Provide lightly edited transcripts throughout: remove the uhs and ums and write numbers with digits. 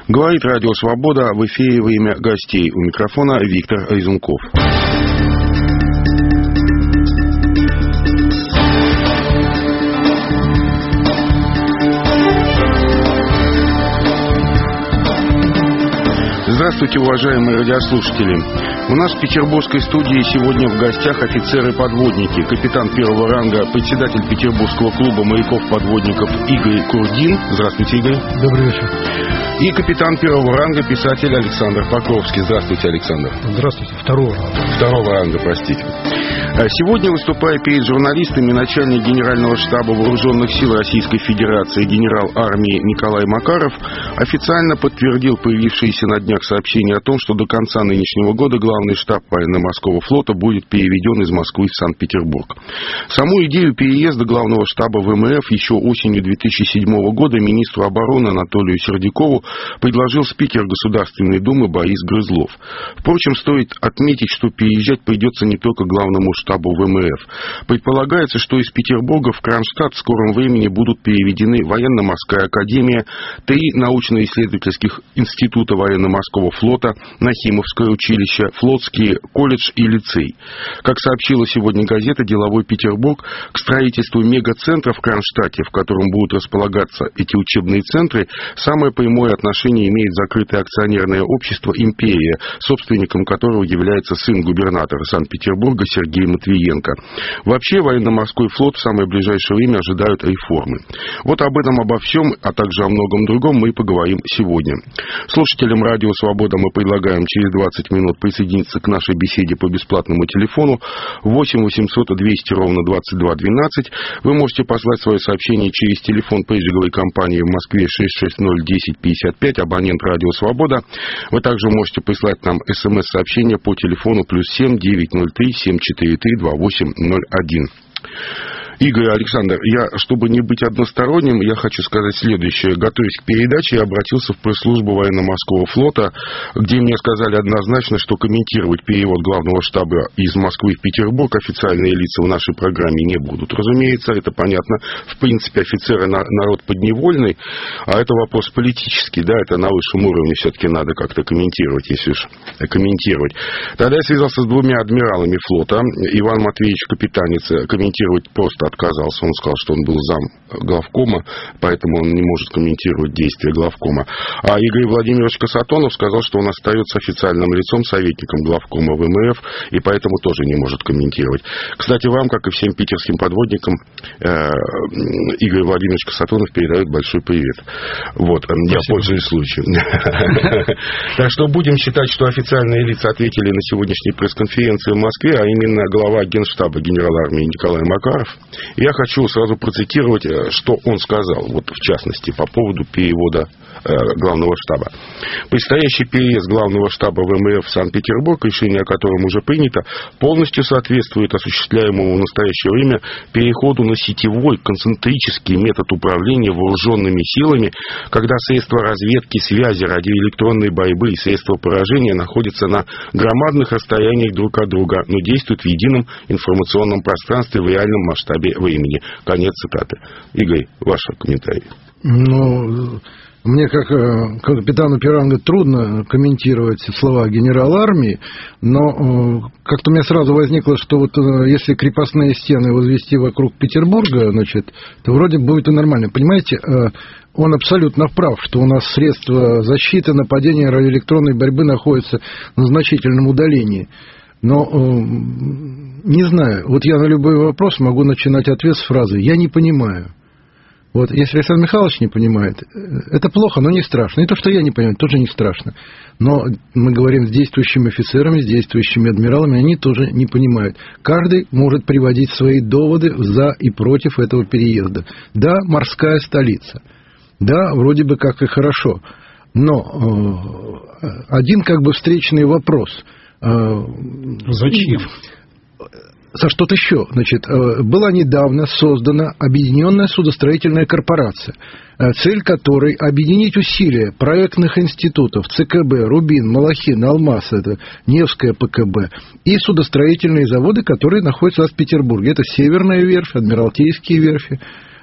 Говорит Радио Свобода, в эфире «Время гостей». У микрофона Виктор Резунков. Здравствуйте, уважаемые радиослушатели. У нас в петербургской студии сегодня в гостях офицеры-подводники. Капитан первого ранга, председатель Петербургского клуба моряков-подводников Игорь Курдин. Здравствуйте, Игорь. Добрый вечер. И капитан первого ранга, писатель Александр Покровский. Здравствуйте, Александр. Здравствуйте. Второго ранга, простите. Сегодня, выступая перед журналистами, начальник Генерального штаба Вооруженных сил Российской Федерации генерал армии Николай Макаров официально подтвердил появившиеся на днях сообщения о том, что до конца нынешнего года главный штаб военно-морского флота будет переведен из Москвы в Санкт-Петербург. Саму идею переезда главного штаба ВМФ еще осенью 2007 года министру обороны Анатолию Сердюкову предложил спикер Государственной Думы Борис Грызлов. Впрочем, стоит отметить, что переезжать придется не только главному штабу ВМФ. Предполагается, что из Петербурга в Кронштадт в скором времени будут переведены Военно-морская академия, 3 научно-исследовательских института военно-морского флота, Нахимовское училище, флотский колледж и лицей. Как сообщила сегодня газета «Деловой Петербург», к строительству мегацентра в Кронштадте, в котором будут располагаться эти учебные центры, самое прямое отношение имеет закрытое акционерное общество «Империя», собственником которого является сын губернатора Санкт-Петербурга Сергей Матвиенко. Вообще, военно-морской флот в самое ближайшее время ожидают реформы. Вот об этом, обо всем, а также о многом другом мы поговорим сегодня. Слушателям Радио Свобода мы предлагаем через 20 минут присоединиться к нашей беседе по бесплатному телефону 8 800 200 ровно 22 12. Вы можете послать свое сообщение через телефон призовой компании в Москве 660 10 55, абонент Радио Свобода. Вы также можете прислать нам СМС-сообщение по телефону +7 903 743 2801. Игорь, Александр, чтобы не быть односторонним, я хочу сказать следующее. Готовясь к передаче, я обратился в пресс-службу военно-морского флота, где мне сказали однозначно, что комментировать перевод главного штаба из Москвы в Петербург официальные лица в нашей программе не будут. Разумеется, это понятно. В принципе, офицеры народ подневольный, а это вопрос политический, да, это на высшем уровне все-таки надо как-то комментировать, если уж комментировать. Тогда я связался с 2 адмиралами флота. Иван Матвеевич Капитанец комментировать просто отказался. Он сказал, что он был зам главкома, поэтому он не может комментировать действия главкома. А Игорь Владимирович Касатонов сказал, что он остается официальным лицом, советником главкома ВМФ, и поэтому тоже не может комментировать. Кстати, вам, как и всем питерским подводникам, Игорь Владимирович Касатонов передает большой привет. Вот, я пользуюсь случаем. Так что будем считать, что официальные лица ответили на сегодняшней пресс-конференции в Москве, а именно глава Генштаба генерал армии Николай Макаров. Я хочу сразу процитировать, что он сказал, вот в частности, по поводу перевода главного штаба. Предстоящий переезд главного штаба ВМФ в Санкт-Петербург, решение о котором уже принято, полностью соответствует осуществляемому в настоящее время переходу на сетевой концентрический метод управления вооруженными силами, когда средства разведки, связи, радиоэлектронной борьбы и средства поражения находятся на громадных расстояниях друг от друга, но действуют в едином информационном пространстве в реальном масштабе времени. Конец цитаты. Игорь, ваш комментарий. Мне, как капитану Пиранга, трудно комментировать слова генерала армии, но как-то у меня сразу возникло, что вот если крепостные стены возвести вокруг Петербурга, то вроде будет и нормально. Понимаете, он абсолютно прав, что у нас средства защиты, нападения, радиоэлектронной борьбы находятся на значительном удалении. Но не знаю, вот я на любой вопрос могу начинать ответ с фразы «я не понимаю». Вот если Александр Михайлович не понимает, это плохо, но не страшно. И то, что я не понимаю, тоже не страшно. Но мы говорим с действующими офицерами, с действующими адмиралами, они тоже не понимают. Каждый может приводить свои доводы за и против этого переезда. Да, морская столица. Да, вроде бы как и хорошо. Но один встречный вопрос. Зачем? Что-то еще. Была недавно создана Объединенная судостроительная корпорация, цель которой объединить усилия проектных институтов ЦКБ, Рубин, Малахин, Алмаз, это Невское ПКБ, и судостроительные заводы, которые находятся у нас в Петербурге. Это Северная верфь, Адмиралтейские верфи.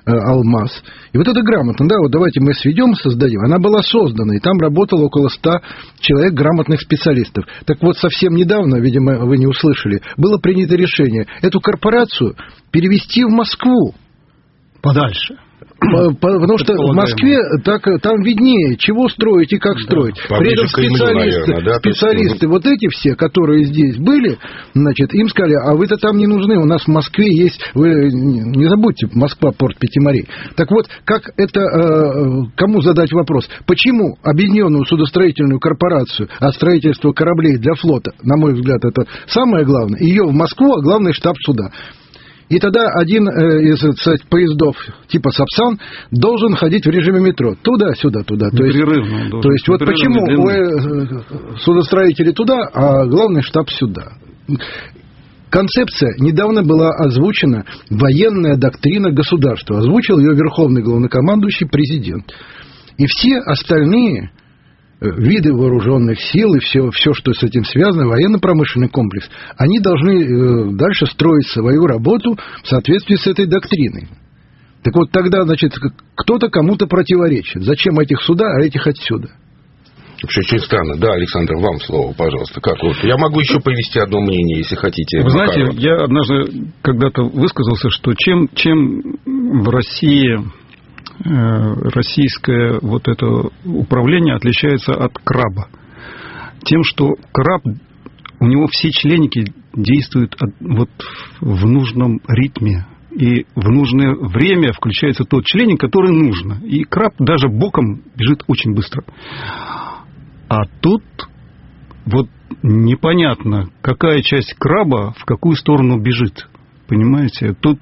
«Алмаз». И вот это грамотно, да, вот давайте мы сведем, создадим. Она была создана, и там работало около 100 человек, грамотных специалистов. Так вот, совсем недавно, видимо, вы не услышали, было принято решение эту корпорацию перевести в Москву. Подальше. Потому что в Москве там виднее, чего строить и как строить. При этом специалисты, вот эти все, которые здесь были, значит, им сказали, а вы-то там не нужны, у нас в Москве есть, вы не забудьте, Москва, порт Пяти морей. Так вот, как это, кому задать вопрос? Почему объединенную судостроительную корпорацию, а строительство кораблей для флота, на мой взгляд, это самое главное, ее в Москву, а главный штаб суда. И тогда один из поездов типа «Сапсан» должен ходить в режиме метро. Туда-сюда, туда. То есть вот почему судостроители туда, а главный штаб сюда. Концепция недавно была озвучена, военная доктрина государства. Озвучил ее верховный главнокомандующий президент. И все остальные виды вооруженных сил и все, что с этим связано, военно-промышленный комплекс, они должны дальше строить свою работу в соответствии с этой доктриной. Так вот, тогда, значит, кто-то кому-то противоречит. Зачем этих сюда, а этих отсюда? Вообще очень странно. Да, Александр, вам слово, пожалуйста. Как вот? Я могу еще повести одно мнение, если хотите. Вы знаете, я однажды когда-то высказался, что чем в России российское вот это управление отличается от краба. Тем, что краб, у него все членники действуют вот в нужном ритме. И в нужное время включается тот членик, который нужно. И краб даже боком бежит очень быстро. А тут вот непонятно, какая часть краба в какую сторону бежит. Понимаете? Тут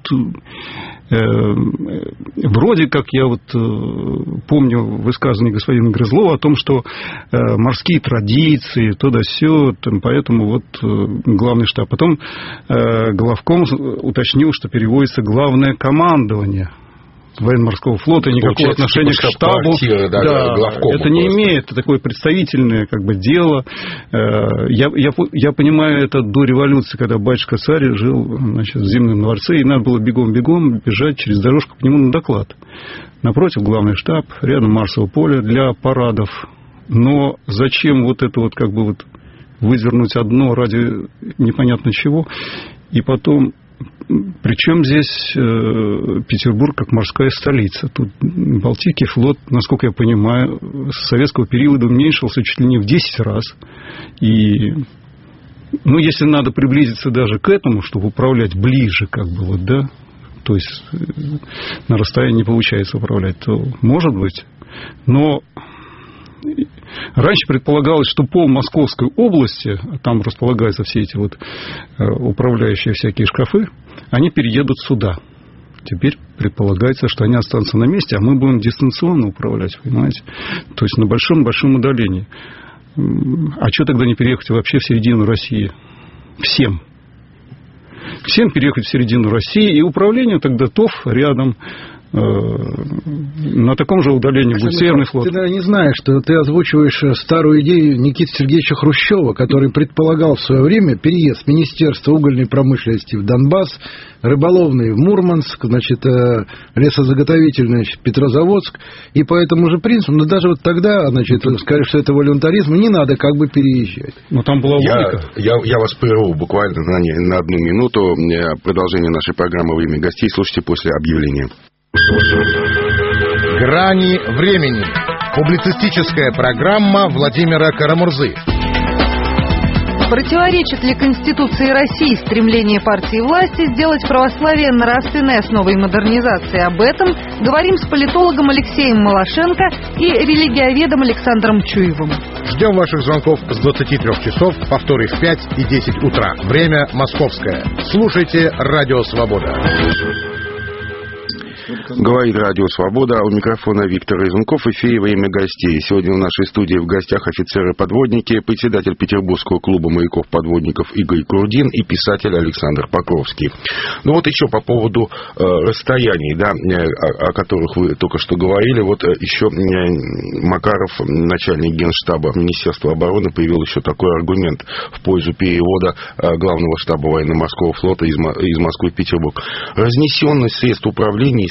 вроде как я вот помню высказывание господина Грызлова о том, что морские традиции, то-да-сё, поэтому вот главный штаб. Потом главком уточнил, что переводится главное командование военно-морского флота, никакого отношения к штабу. Это не имеет, это такое представительное как бы дело. Я понимаю это до революции, когда батюшка-царь жил, значит, в Зимнем дворце, и надо было бегом-бегом бежать через дорожку к нему на доклад. Напротив главный штаб, рядом Марсово поле для парадов. Но зачем вот это вот как бы вот выдернуть одно ради непонятно чего, и потом... Причем здесь Петербург как морская столица. Тут Балтийский флот, насколько я понимаю, с советского периода уменьшился чуть ли не в 10 раз. И, ну, если надо приблизиться даже к этому, чтобы управлять ближе, как бы вот, да, то есть на расстоянии не получается управлять, то может быть. Но раньше предполагалось, что пол Московской области, там располагаются все эти вот управляющие всякие шкафы, они переедут сюда. Теперь предполагается, что они останутся на месте, а мы будем дистанционно управлять, понимаете? То есть на большом-большом удалении. А что тогда не переехать вообще в середину России? Всем переехать в середину России, и управление тогда ТОВ рядом. На таком же удалении будет Северный флот. Ты не знаешь, что ты озвучиваешь старую идею Никиты Сергеевича Хрущева, который предполагал в свое время переезд Министерства угольной промышленности в Донбасс, рыболовный в Мурманск, значит, лесозаготовительный в Петрозаводск, и по этому же принципу, но даже вот тогда, значит, сказали, что это волюнтаризм, не надо как бы переезжать. Но там была логика. Я вас прерву буквально на одну минуту. Продолжение нашей программы «Время гостей» слушайте после объявления. Грани времени. Публицистическая программа Владимира Карамурзы. Противоречит ли Конституции России стремление партии власти сделать православие нравственной основой модернизации? Об этом говорим с политологом Алексеем Малашенко и религиоведом Александром Чуевым. Ждем ваших звонков с 23 часов, повторы в 5 и 10 утра. Время московское. Слушайте Радио Свобода. Говорит Радио Свобода, а у микрофона Виктор Изунков, в эфире «Время гостей». Сегодня в нашей студии в гостях офицеры-подводники, председатель Петербургского клуба моряков-подводников Игорь Курдин и писатель Александр Покровский. Ну вот еще по поводу расстояний, да, о которых вы только что говорили, вот еще Макаров, начальник Генштаба Министерства обороны, привел еще такой аргумент в пользу перевода главного штаба военно-морского флота из Москвы в Петербург. Разнесенность средств управления и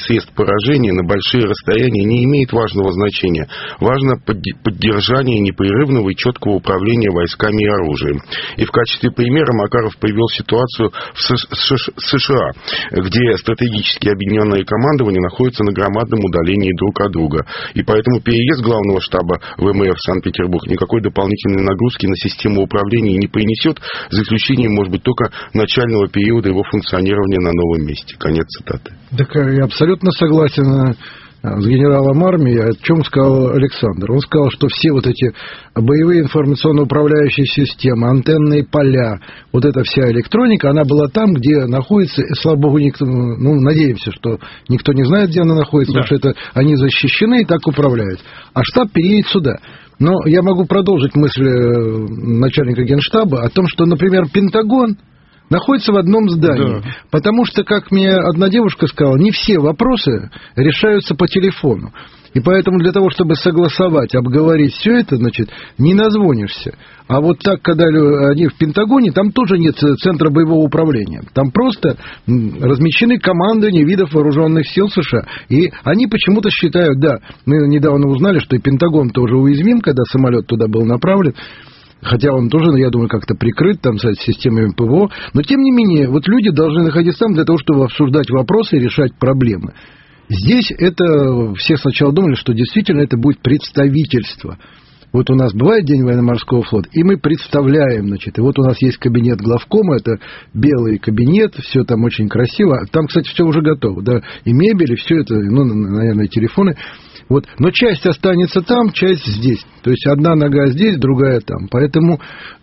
средств поражения на большие расстояния не имеет важного значения. Важно поддержание непрерывного и четкого управления войсками и оружием. И в качестве примера Макаров привел ситуацию в США, где стратегически объединенное командование находится на громадном удалении друг от друга. И поэтому переезд главного штаба ВМФ в Санкт-Петербург никакой дополнительной нагрузки на систему управления не принесет, за исключением, может быть, только начального периода его функционирования на новом месте. Конец цитаты. Так я абсолютно согласен с генералом армии, о чем сказал Александр. Он сказал, что все вот эти боевые информационно-управляющие системы, антенные поля, вот эта вся электроника, она была там, где находится, и, слава богу, никто, надеемся, что никто не знает, где она находится, да. Потому что это они защищены и так управляют. А штаб переедет сюда. Но я могу продолжить мысль начальника Генштаба о том, что, например, Пентагон находится в одном здании, да. Потому что, как мне одна девушка сказала, не все вопросы решаются по телефону. И поэтому для того, чтобы согласовать, обговорить все это, значит, не назвонишься. А вот так, когда они в Пентагоне, там тоже нет центра боевого управления. Там просто размещены командования видов вооруженных сил США. И они почему-то считают, да, мы недавно узнали, что и Пентагон тоже уязвим, когда самолет туда был направлен. Хотя он тоже, я думаю, как-то прикрыт там с системами ПВО. Но, тем не менее, вот люди должны находиться там для того, чтобы обсуждать вопросы и решать проблемы. Здесь это... Все сначала думали, что действительно это будет представительство. Вот у нас бывает День военно-морского флота, и мы представляем, значит, и вот у нас есть кабинет главкома, это белый кабинет, все там очень красиво. Там, кстати, все уже готово, да, и мебель, и все это, наверное, телефоны. Вот. Но часть останется там, часть здесь. То есть одна нога здесь, другая там. Поэтому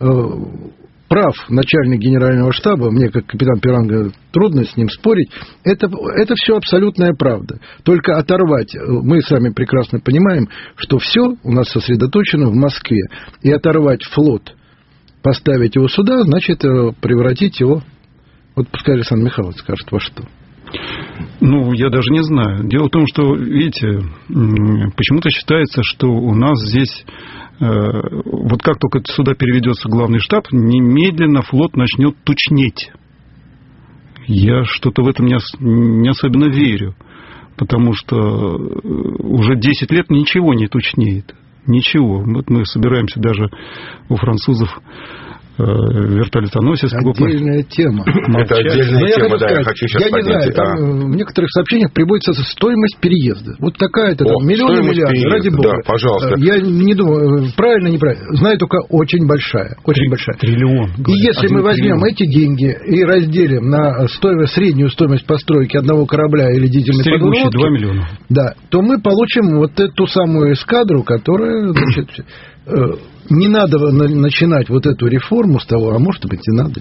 прав начальник генерального штаба, мне как капитан Пиранга трудно с ним спорить, это все абсолютная правда. Только оторвать, мы сами прекрасно понимаем, что все у нас сосредоточено в Москве. И оторвать флот, поставить его сюда, значит превратить его, вот пускай Александр Михайлович скажет, во что. Я даже не знаю. Дело в том, что, видите, почему-то считается, что у нас здесь, вот как только сюда переведется главный штаб, немедленно флот начнет тучнеть. Я что-то в этом не особенно верю, потому что уже 10 лет ничего не тучнеет. Ничего. Вот мы собираемся даже у французов вертолетоносец. Отдельная тема. Это отдельная тема, да, я хочу сейчас поднять. Я не знаю, там в некоторых сообщениях приводится стоимость переезда. Вот такая-то там, миллионы, миллиарды, ради бога. Да, пожалуйста. Я не думаю, правильно, неправильно. Знаю только очень большая. Очень большая. Триллион. И если мы возьмем эти деньги и разделим на среднюю стоимость постройки одного корабля или дизельной подводки, 2 миллиона. Да, то мы получим вот эту самую эскадру, которая, значит, не надо начинать вот эту реформу с того, а может быть и надо.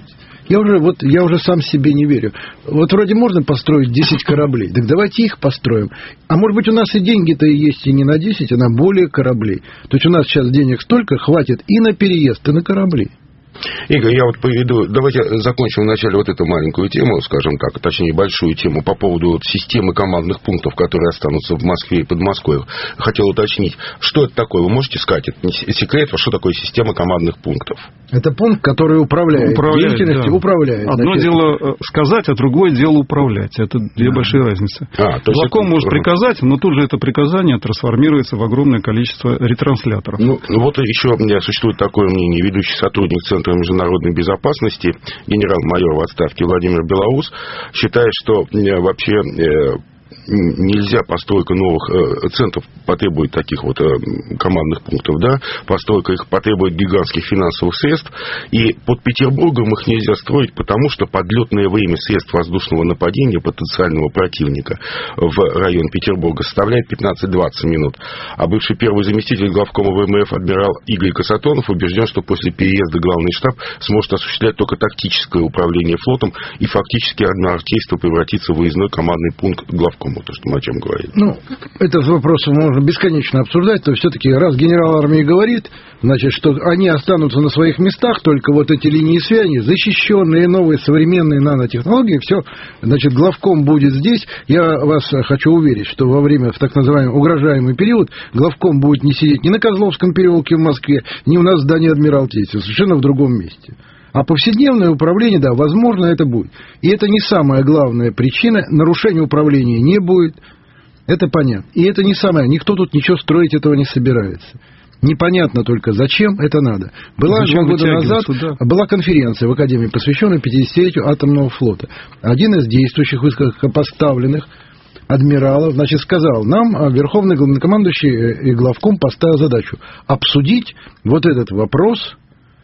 Я уже сам себе не верю. Вот вроде можно построить 10 кораблей, так давайте их построим. А может быть у нас и деньги-то и есть и не на 10, а на более кораблей. То есть у нас сейчас денег столько, хватит и на переезд, и на корабли. Игорь, я вот приведу, давайте закончим вначале вот эту маленькую тему, скажем так, точнее большую тему по поводу системы командных пунктов, которые останутся в Москве и Подмосковье. Хотел уточнить, что это такое? Вы можете сказать, это не секрет, что такое система командных пунктов? Это пункт, который управляет деятельностью, да. Управляет. Одно дело сказать, а другое дело управлять. Это две большие разницы. Главком может приказать, но тут же это приказание трансформируется в огромное количество ретрансляторов. Вот еще у меня существует такое мнение. Ведущий сотрудник Центра международной безопасности, генерал-майор в отставке Владимир Белоус, считает, что вообще нельзя, постройка новых центров потребует таких вот командных пунктов, да, постройка их потребует гигантских финансовых средств, и под Петербургом их нельзя строить, потому что подлетное время средств воздушного нападения потенциального противника в район Петербурга составляет 15-20 минут. А бывший первый заместитель главкома ВМФ адмирал Игорь Касатонов убежден, что после переезда главный штаб сможет осуществлять только тактическое управление флотом, и фактически адмиралтейство превратится в выездной командный пункт главкома. То, что мы о чем говорим. Этот вопрос можно бесконечно обсуждать, то все-таки раз генерал армии говорит, значит, что они останутся на своих местах, только вот эти линии связи, защищенные, новые, современные нанотехнологии, все, значит, главком будет здесь. Я вас хочу уверить, что во время, в так называемый угрожаемый период, главком будет не сидеть ни на Козловском переулке в Москве, ни у нас в здании Адмиралтейства, совершенно в другом месте. А повседневное управление, да, возможно, это будет. И это не самая главная причина. Нарушения управления не будет. Это понятно. И это не самое. Никто тут ничего строить этого не собирается. Непонятно только, зачем это надо. Была 2 года назад была конференция в Академии, посвященная 50-летию атомного флота. Один из действующих высокопоставленных адмиралов, значит, сказал, нам верховный главнокомандующий и главком поставил задачу обсудить вот этот вопрос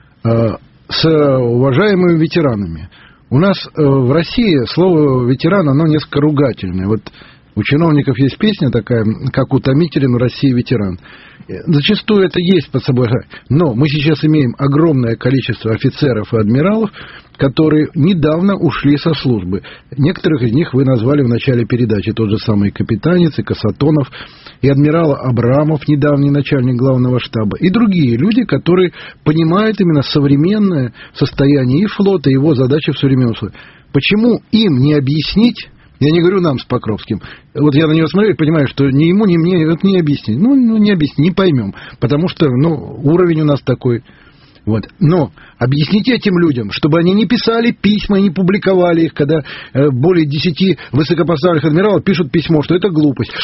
с уважаемыми ветеранами. У нас в России слово «ветеран», оно несколько ругательное. Вот у чиновников есть песня такая, как утомителен в России ветеран. Зачастую это есть под собой. Но мы сейчас имеем огромное количество офицеров и адмиралов, которые недавно ушли со службы. Некоторых из них вы назвали в начале передачи. Тот же самый Капитанец, и Касатонов, и адмирал Абрамов, недавний начальник главного штаба, и другие люди, которые понимают именно современное состояние и флота, и его задачи в современном условии. Почему им не объяснить? Я не говорю нам с Покровским. Вот я на него смотрю и понимаю, что ни ему, ни мне это не объяснить. Ну, не объяснить, не поймем. Потому что, уровень у нас такой. Вот. Но объясните этим людям, чтобы они не писали письма и не публиковали их, когда более 10 высокопоставленных адмиралов пишут письмо, что это глупость.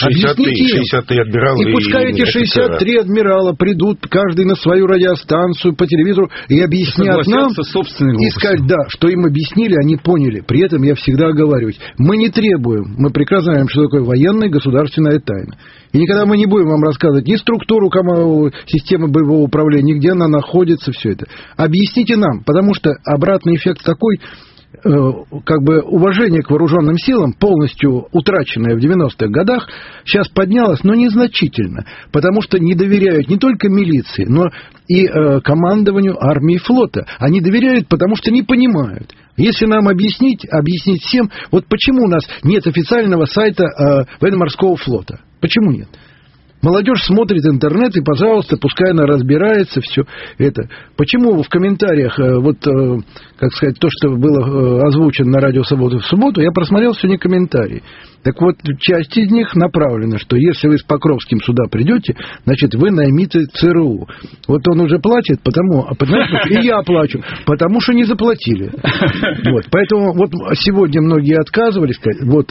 63 адмирала. И пускай эти 63 адмирала придут, каждый на свою радиостанцию, по телевизору, и объяснят нам, и сказать, да, что им объяснили, они поняли. При этом я всегда оговариваюсь. Мы не требуем, мы прекрасно знаем, что такое военная государственная тайна. И никогда мы не будем вам рассказывать ни структуру системы боевого управления, ни где она находится, все это. Объясните нам, потому что обратный эффект такой, как бы уважение к вооруженным силам, полностью утраченное в 90-х годах, сейчас поднялось, но незначительно, потому что не доверяют не только милиции, но и командованию армии и флота. Они доверяют, потому что не понимают. Если нам объяснить всем, вот почему у нас нет официального сайта военно-морского флота? Почему нет? Молодежь смотрит интернет, и, пожалуйста, пускай она разбирается, все это. Почему в комментариях, как сказать, то, что было озвучено на радио «Свобода» в субботу, я просмотрел сегодня комментарии. Так вот, часть из них направлена, что если вы с Покровским сюда придете, значит, вы наймите ЦРУ. Вот он уже платит, и я плачу, потому что не заплатили. Вот, поэтому вот сегодня многие отказывались. Вот,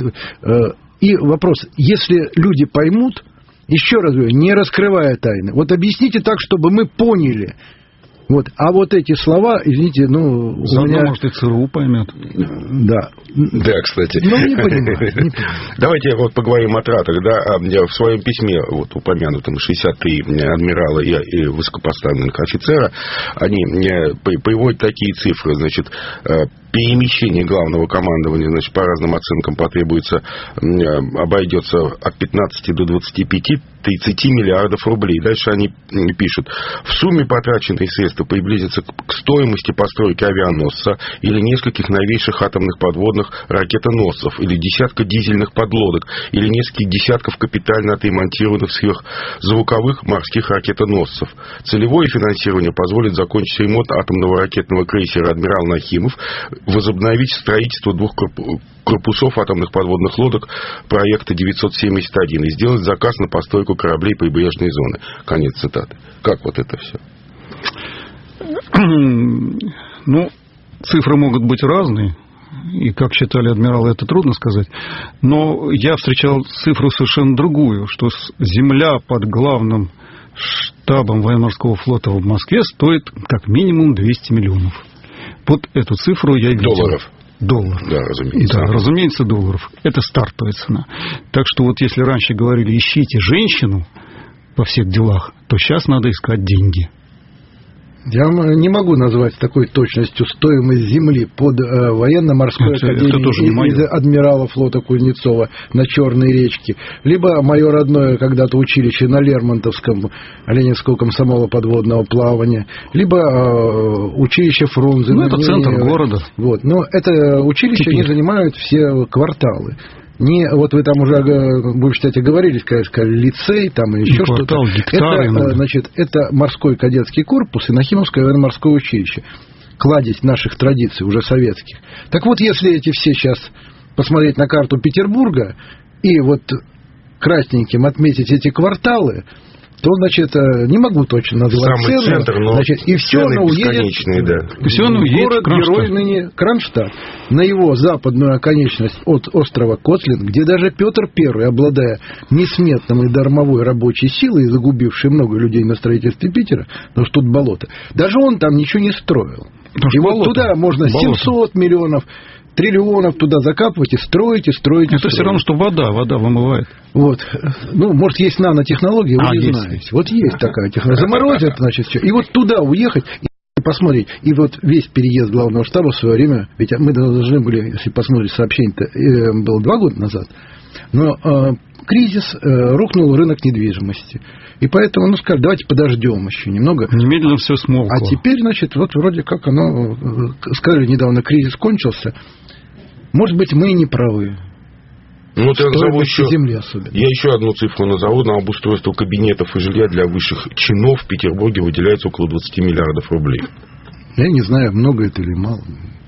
и вопрос, если люди поймут, еще раз говорю, не раскрывая тайны. Вот объясните так, чтобы мы поняли. Вот. А вот эти слова, извините, заодно, может, и ЦРУ поймет. Да. Да, кстати. Не понимаю. Давайте вот поговорим о тратах. Да? В своем письме, вот упомянутом 63 адмирала и высокопоставленных офицера, они приводят такие цифры. Значит, перемещение главного командования, значит, по разным оценкам обойдется от 15 до 25-30 миллиардов рублей. Дальше они пишут: в сумме потраченные средства приблизятся к стоимости постройки авианосца или нескольких новейших атомных подводных ракетоносцев, или десятка дизельных подлодок, или нескольких десятков капитально отремонтированных сверхзвуковых морских ракетоносцев. Целевое финансирование позволит закончить ремонт атомного ракетного крейсера «Адмирал Нахимов», возобновить строительство 2 корпусов атомных подводных лодок проекта 971 и сделать заказ на постройку кораблей прибрежной зоны. Конец цитаты. Как вот это все? Цифры могут быть разные. И как считали адмиралы, это трудно сказать. Но я встречал цифру совершенно другую, что земля под главным штабом военно-морского флота в Москве стоит как минимум 200 миллионов. Вот эту цифру я и видел. Долларов. Да, разумеется. Да, разумеется, долларов. Это стартовая цена. Так что вот если раньше говорили, ищите женщину во всех делах, то сейчас надо искать деньги. Я не могу назвать с такой точностью стоимость земли под военно-морской академией из адмирала флота Кузнецова на Черной речке, либо мое родное когда-то училище на Лермонтовском Ленинского комсомола подводного плавания, либо училище Фрунзе. Это центр города. Вот. Но это училище не занимают все кварталы. Вот вы там уже, будем считать, оговорились, сказали, лицей, там и еще что-то. Это морской кадетский корпус и Нахимовское военно-морское училище. Кладезь наших традиций, уже советских. Так вот, если эти все сейчас посмотреть на карту Петербурга и вот красненьким отметить эти кварталы, то, значит, не могу точно назвать самый цену, центр, но значит, и все оно уедет в город-герой ныне Кронштадт, на его западную оконечность от острова Котлин, где даже Петр I, обладая несметной дармовой рабочей силой, загубивший много людей на строительстве Питера, потому что тут болото, даже он там ничего не строил. И вот туда можно 700 миллионов, триллионов туда закапывать и строить, и строить. Это все равно, что вода вымывает. Вот. Ну, может, есть нанотехнология, вы не знаете. Вот есть такая технология. Заморозят, значит, все. И вот туда уехать и посмотреть. И вот весь переезд главного штаба в свое время, ведь мы должны были, если посмотреть сообщение-то, было 2 года назад, но кризис, рухнул рынок недвижимости. И поэтому, сказали, давайте подождем еще немного. Немедленно все смолкло. А теперь, значит, вот вроде как оно, сказали недавно, кризис кончился. Может быть, мы и не правы. Ну, я назову земле особенно. Я еще одну цифру назову. На обустройство кабинетов и жилья для высших чинов в Петербурге выделяется около 20 миллиардов рублей. Я не знаю, много это или мало.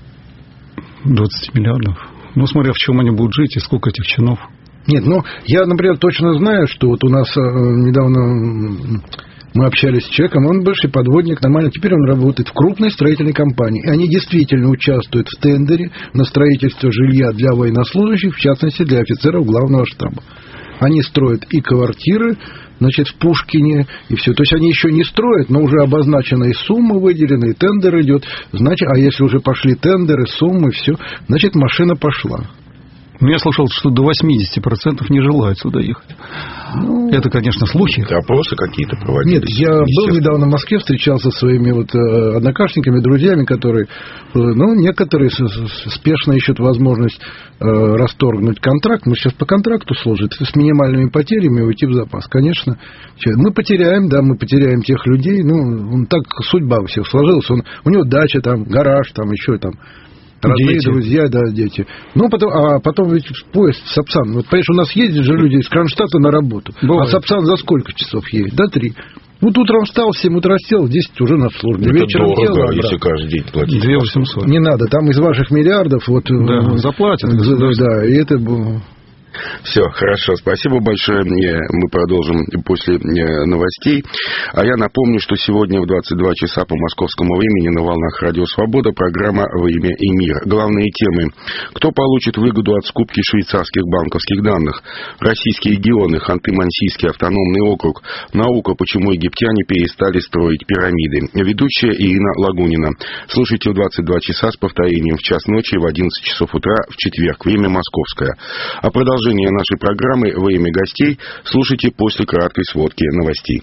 20 миллиардов. Ну, смотря в чем они будут жить и сколько этих чинов. Нет, я, например, точно знаю, что вот у нас недавно мы общались с человеком, он бывший подводник, нормально, теперь он работает в крупной строительной компании. И они действительно участвуют в тендере на строительство жилья для военнослужащих, в частности, для офицеров главного штаба. Они строят и квартиры, значит, в Пушкине, и все. То есть они еще не строят, но уже обозначенные суммы выделены, и тендер идет. Значит, а если уже пошли тендеры, суммы, все, значит, машина пошла. Я слышал, что до 80% не желают сюда ехать. Это, конечно, слухи. Опросы какие-то проводились. Нет, я был недавно в Москве, встречался со своими однокашниками, друзьями, которые, некоторые спешно ищут возможность расторгнуть контракт. Мы сейчас по контракту служим, с минимальными потерями уйти в запас. Конечно, мы потеряем тех людей. Так судьба у всех сложилась. У него дача, там, гараж, там, еще там. Родные, дети. Друзья, дети. Потом ведь поезд Сапсан. Вот, понимаешь, у нас ездят же люди из Кронштадта на работу. Бывает. А Сапсан за сколько часов едет? 3. Вот утром встал, в 7 утра сел, в 10 уже на службе. Это вечером дорого, если каждый день платить. 2 800. Не надо, там из ваших миллиардов... заплатят. Да, и это... Все, хорошо, спасибо большое. Мы продолжим после новостей. А я напомню, что сегодня в 22 часа по московскому времени на волнах Радио Свобода программа «Во имя и мир». Главные темы. Кто получит выгоду от скупки швейцарских банковских данных? Российские регионы, Ханты-Мансийский автономный округ. Наука, почему египтяне перестали строить пирамиды. Ведущая Ирина Лагунина. Слушайте в 22 часа с повторением в час ночи в 11 часов утра в четверг. Время московское. А продолжение нашей программы «Во имя гостей» слушайте после краткой сводки новостей.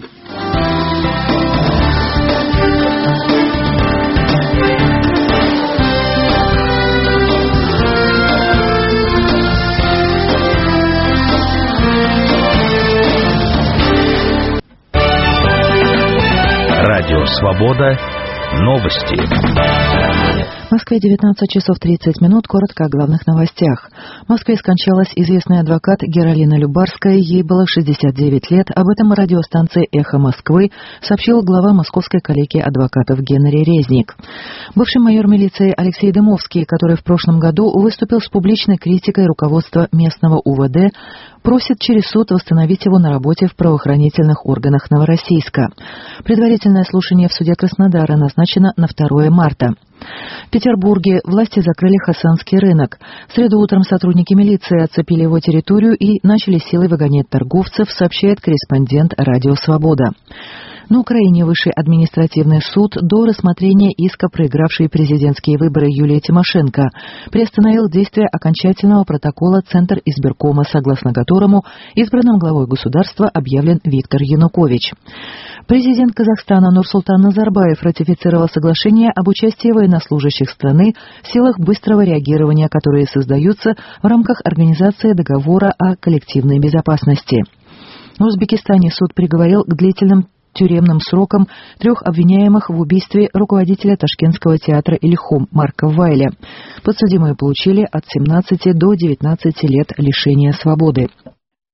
Радио «Свобода». Новости. В Москве 19 часов 30 минут. Коротко о главных новостях. В Москве скончалась известный адвокат Гералина Любарская. Ей было 69 лет. Об этом радиостанции «Эхо Москвы» сообщил глава Московской коллегии адвокатов Генри Резник. Бывший майор милиции Алексей Дымовский, который в прошлом году выступил с публичной критикой руководства местного УВД, просит через суд восстановить его на работе в правоохранительных органах Новороссийска. Предварительное слушание в суде Краснодара назначено на 2 марта. В Петербурге власти закрыли Хасанский рынок. В среду утром сотрудники милиции оцепили его территорию и начали силой выгонять торговцев, сообщает корреспондент «Радио Свобода». На Украине Высший административный суд до рассмотрения иска проигравшей президентские выборы Юлии Тимошенко приостановил действие окончательного протокола Центр избиркома, согласно которому избранным главой государства объявлен Виктор Янукович. Президент Казахстана Нурсултан Назарбаев ратифицировал соглашение об участии военнослужащих страны в силах быстрого реагирования, которые создаются в рамках Организации договора о коллективной безопасности. В Узбекистане суд приговорил к длительным тюремным сроком 3 обвиняемых в убийстве руководителя Ташкентского театра «Ильхом» Марка Вайля. Подсудимые получили от 17 до 19 лет лишения свободы.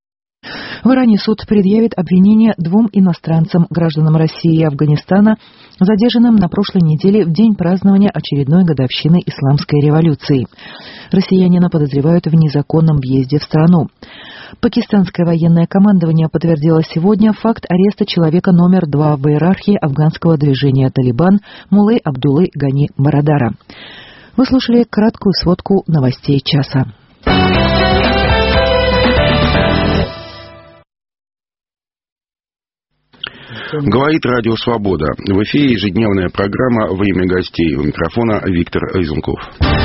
В Иране суд предъявит обвинение 2 иностранцам, гражданам России и Афганистана, задержанным на прошлой неделе в день празднования очередной годовщины Исламской революции. Россиянина подозревают в незаконном въезде в страну. Пакистанское военное командование подтвердило сегодня факт ареста человека номер 2 в иерархии афганского движения «Талибан» Муллы Абдуллы Гани Барадара. Вы слушали краткую сводку новостей часа. Говорит Радио Свобода. В эфире ежедневная программа «Время гостей». У микрофона Виктор Изунков.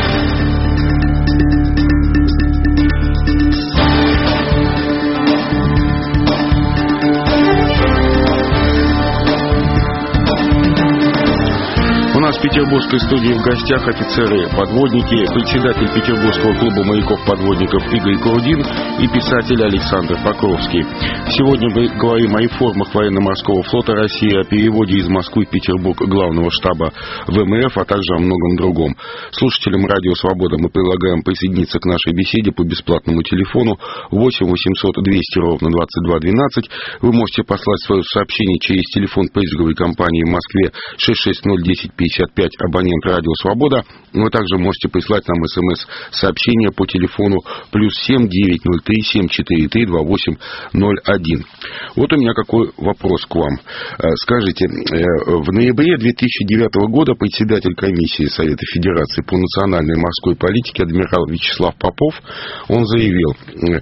У нас в петербургской студии в гостях офицеры-подводники, председатель Петербургского клуба моряков-подводников Игорь Курдин и писатель Александр Покровский. Сегодня мы говорим о реформах военно-морского флота России, о переводе из Москвы в Петербург главного штаба ВМФ, а также о многом другом. Слушателям Радио Свобода мы предлагаем присоединиться к нашей беседе по бесплатному телефону 8 800 200 ровно 2212. Вы можете послать свое сообщение через телефон призовой компании в Москве 6601055, абонент Радио Свобода. Вы также можете прислать нам СМС-сообщение по телефону +7 903 743 2801. Вот у меня какой вопрос к вам. Скажите, в ноябре 2009 года председатель комиссии Совета Федерации по национальной морской политике адмирал Вячеслав Попов, он заявил,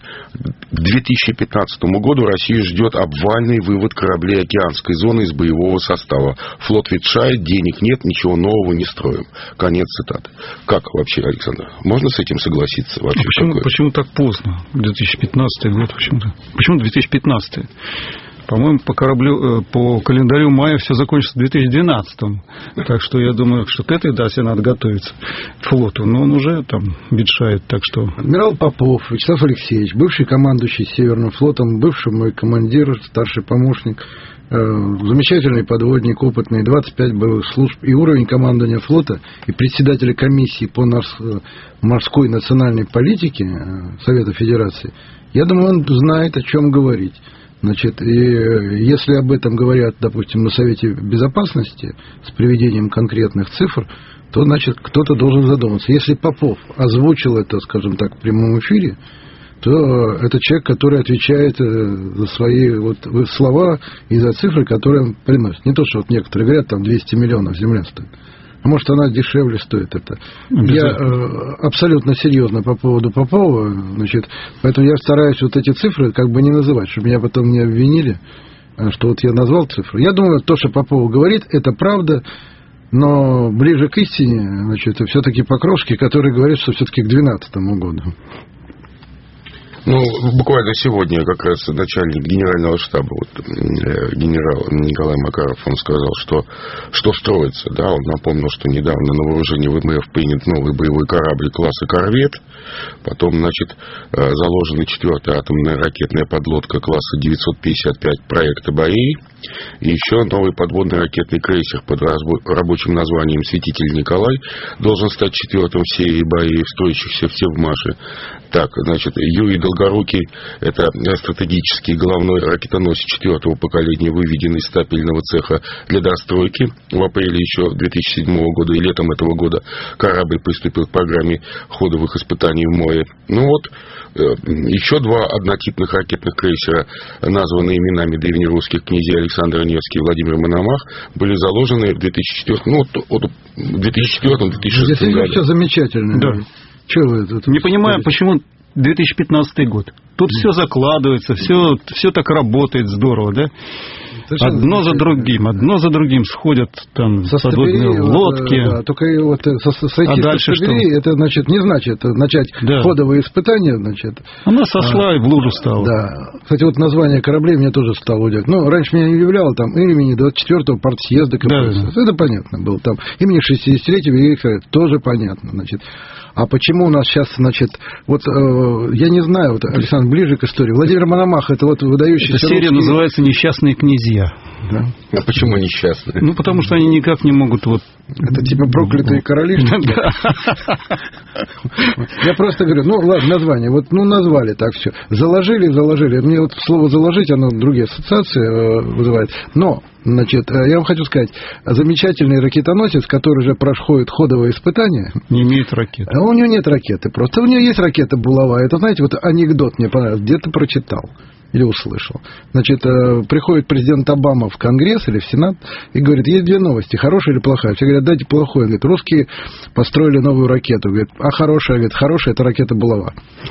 к 2015 году Россию ждет обвальный вывод кораблей океанской зоны из боевого состава. Флот ветшает, денег нет, ничего нового не строим. Конец цитаты. Как вообще, Александр? Можно с этим согласиться? Вообще, почему так поздно? 2015 год почему-то. Почему 2015? По-моему, по календарю мая все закончится в 2012. Так что я думаю, что к этой дате надо готовиться флоту. Но он уже там ветшает, так что... Адмирал Попов Вячеслав Алексеевич, бывший командующий Северным флотом, бывший мой командир, старший помощник, замечательный подводник, опытный, 25 боевых служб, и уровень командования флота, и председателя комиссии по морской национальной политике Совета Федерации, я думаю, он знает, о чем говорить. Значит, и если об этом говорят, допустим, на Совете Безопасности с приведением конкретных цифр, то, значит, кто-то должен задуматься. Если Попов озвучил это, скажем так, в прямом эфире, то это человек, который отвечает за свои слова и за цифры, которые он приносит. Не то, что некоторые говорят, там 200 миллионов земля стоит. А может, она дешевле стоит это. Я абсолютно серьезно по поводу Попова, значит, поэтому я стараюсь эти цифры как бы не называть, чтобы меня потом не обвинили, что я назвал цифры. Я думаю, то, что Попов говорит, это правда, но ближе к истине, значит, все-таки Покровский, который говорит, что все-таки к 2012 году. Ну, буквально сегодня как раз начальник генерального штаба, генерал Николай Макаров, он сказал, что строится. Да? Он напомнил, что недавно на вооружение ВМФ принят новый боевой корабль класса «Корвет». Потом, значит, заложена 4-я атомная ракетная подлодка класса 955 проекта «Борей». И еще новый подводный ракетный крейсер под рабочим названием «Святитель Николай» должен стать 4-м в серии «Борей», строящихся в Севмаше. Так, значит, Юрий Долгорукий, это стратегический головной ракетоносец 4-го поколения, выведенный из стапельного цеха для достройки. В апреле еще 2007 года и летом этого года корабль приступил к программе ходовых испытаний в море. Ну вот, еще 2 однотипных ракетных крейсера, названные именами древнерусских князей Александр Невский и Владимир Мономах, были заложены в 2004-2006 году. Все замечательно. Да. Не понимаю, почему 2015 год. Тут все закладывается, все так работает здорово, да? Одно за другим сходят там подводные лодки. Да, только сойти дальше что? Это значит не значит начать ходовые испытания, значит. Она сошла и в лужу стала. Да. Кстати, название кораблей меня тоже стало удивлять. Ну, раньше меня не удивляло там имени 24-го партсъезда КПСС. Да. Это понятно было. Там имени 60-летия Великих Советов тоже понятно, значит. А почему у нас сейчас, значит, я не знаю, Александр, ближе к истории. Владимир Мономах, это выдающийся эта серия русский... называется «Несчастные князья». Да. А почему несчастные? Ну, потому что они никак не могут вот... Это типа проклятые короли? Я просто говорю, ну ладно, название. Вот, ну, назвали так все. Заложили. Мне вот слово заложить, оно другие ассоциации вызывает. Но, значит, я вам хочу сказать, замечательный ракетоносец, который уже проходит ходовые испытания. Не имеет ракеты. А у него нет ракеты. Просто у него есть ракета булавая. Это, знаете, вот анекдот мне понравился. Где-то прочитал. Или услышал. Значит, приходит президент Обама в Конгресс или в Сенат и говорит, есть две новости, хорошая или плохая. Все говорят, дайте плохую. Он говорит, русские построили новую ракету. Говорит, а хорошая? Говорит, хорошая, это ракета-булава.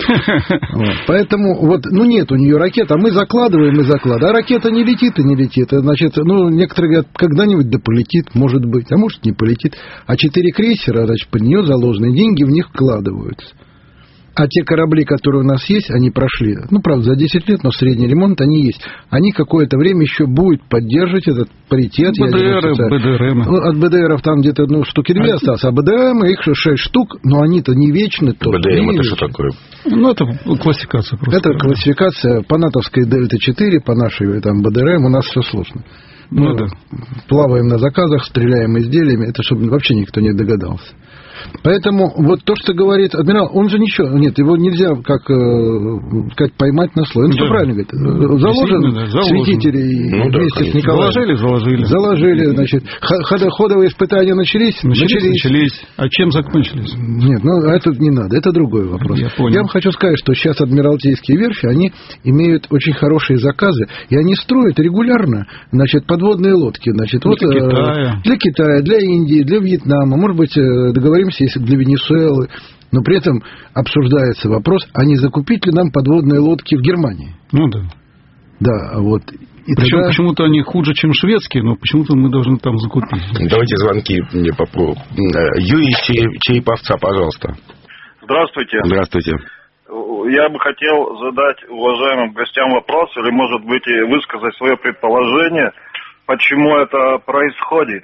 Поэтому, вот, ну, нет у нее ракет, а мы закладываем. А ракета не летит и не летит. Значит, ну, некоторые говорят, когда-нибудь да полетит, может быть, а может не полетит. А 4 крейсера, значит, под нее заложены, деньги в них вкладываются. А те корабли, которые у нас есть, они прошли, ну, правда, за 10 лет, но средний ремонт, они есть. Они какое-то время еще будут поддерживать этот паритет. БДР. Ну, от БДРов там где-то, ну, штуки 2 осталось, а БДМ, их 6 штук, но они-то не вечны. БДМ это что такое? Ну, это классификация просто. Это классификация по натовской Дельта-4, по нашей там БДРМ, у нас все сложно. Мы плаваем на заказах, стреляем изделиями, это чтобы вообще никто не догадался. Поэтому вот то, что говорит адмирал, он же ничего, нет, его нельзя, как сказать, поймать на слово. Он все правильно говорит. Заложен светители вместе с Николаем. Заложили, значит, ходовые испытания начались. А чем закончились? Нет, ну это не надо, это другой вопрос. Я вам хочу сказать, что сейчас адмиралтейские верфи, они имеют очень хорошие заказы, и они строят регулярно, значит, подводные лодки, значит, вот для Китая, для Индии, для Вьетнама, может быть, договоримся, если для Венесуэлы, но при этом обсуждается вопрос, а не закупить ли нам подводные лодки в Германии? Ну да. Да, вот. И причем тогда... почему-то они хуже, чем шведские, но почему-то мы должны там закупить. Давайте звонки мне попробуем. Юрий Череповца, пожалуйста. Здравствуйте. Здравствуйте. Я бы хотел задать уважаемым гостям вопрос, или, может быть, высказать свое предположение, почему это происходит.